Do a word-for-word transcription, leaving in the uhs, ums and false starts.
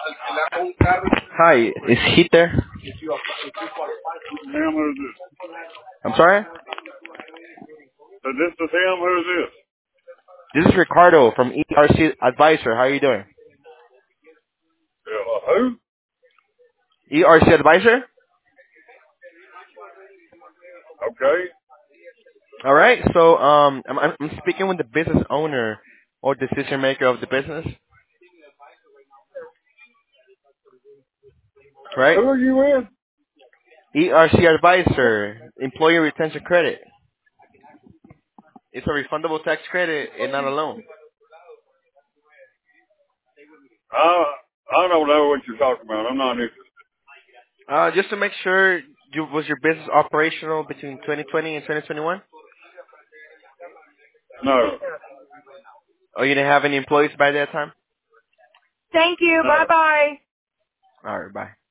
Hi, is he there? Him, who's this? I'm sorry? So this is him, who's this? This is Ricardo from E R C Advisor. How are you doing? Yeah, uh, who? E R C Advisor? Okay. All right. So um, I'm, I'm I'm speaking with the business owner or decision maker of the business, right? Who are you with? E R C Advisor, Employee Retention Credit. It's a refundable tax credit and not a loan. I, I don't know what you're talking about. I'm not interested. Uh, just to make sure, you, was your business operational between twenty twenty and twenty twenty-one? No. Or you didn't have any employees by that time? Thank you. No. Bye bye. All right, bye.